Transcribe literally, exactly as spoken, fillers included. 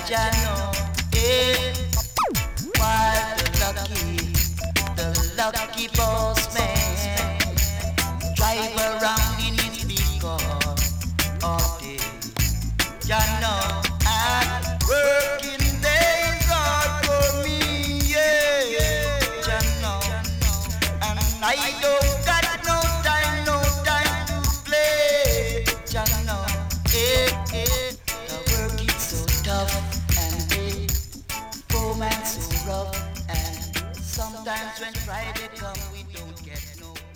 Jah know, eh? While the lucky, the lucky boss man drive around in his big car all day. Jah know, and working days are for me, yeah. Jah know, and I don't got no time, no time to play. Jah know, eh, eh. The work is so tough and eh, poor man so rough, and sometimes when Friday come we don't get no